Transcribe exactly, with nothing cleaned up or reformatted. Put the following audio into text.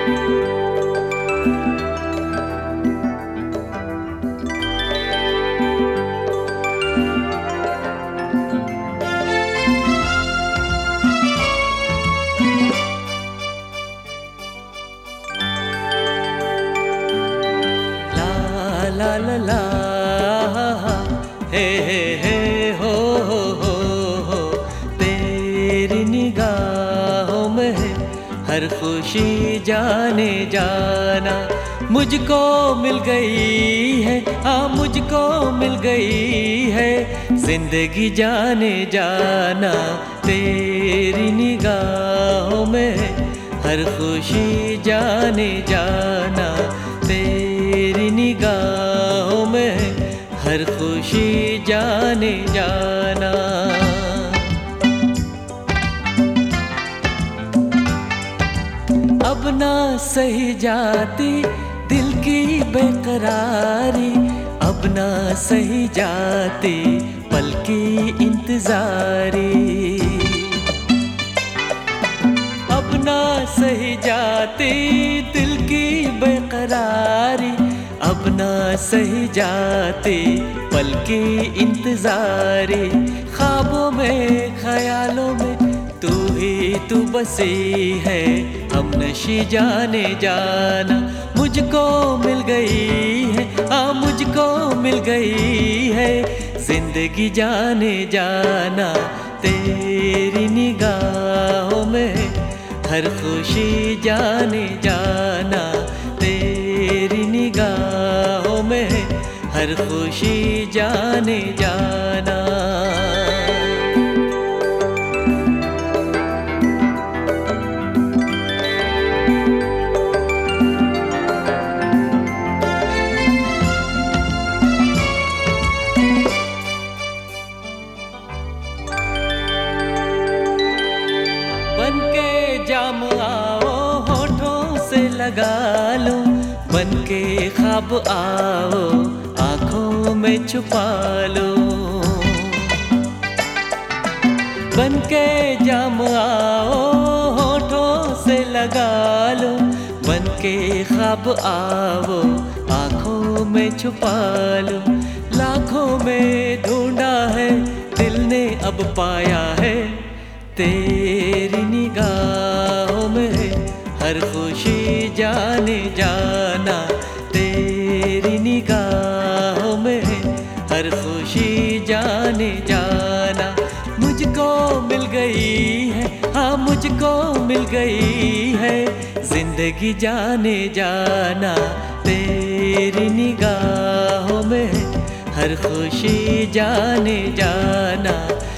ला ला ला हे हे हे हो हो हो हो तेरी निगाहों में है हर खुशी जाने जाना। मुझको मिल गई है हाँ मुझको मिल गई है जिंदगी जाने जाना। तेरी निगाहों में है हर खुशी जाने जाना। तेरी निगाहों में हर खुशी जाने जाना। अब ना सही जाती दिल की बेकरारी, अब ना सही जाती पल की इंतजारी। अब ना सही जाती दिल की बेकरारी, अब ना सही जाती पल की इंतजारी। ख्वाबों में ख्यालों में तू ही तू बसी है हम नशी जाने जाना। मुझको मिल गई है हाँ मुझको मिल गई है जिंदगी जाने जाना। तेरी निगाहों में हर खुशी जाने जाना। तेरी निगाहों में हर खुशी जाने जाना। बनके जाम आओ होठों से लगा लो, बनके ख्वाब आओ आँखों में छुपा लो। बनके जाम आओ होठों से लगा लो, बनके ख्वाब आओ आँखों में छुपा लो। लाखों में ढूंढा है दिल ने अब पाया है तेरी निगाहों में हर खुशी जाने जाना। तेरी निगाहों में हर खुशी जाने जाना। मुझको मिल गई है हाँ मुझको मिल गई है जिंदगी जाने जाना। तेरी निगाहों में हर खुशी जाने जाना।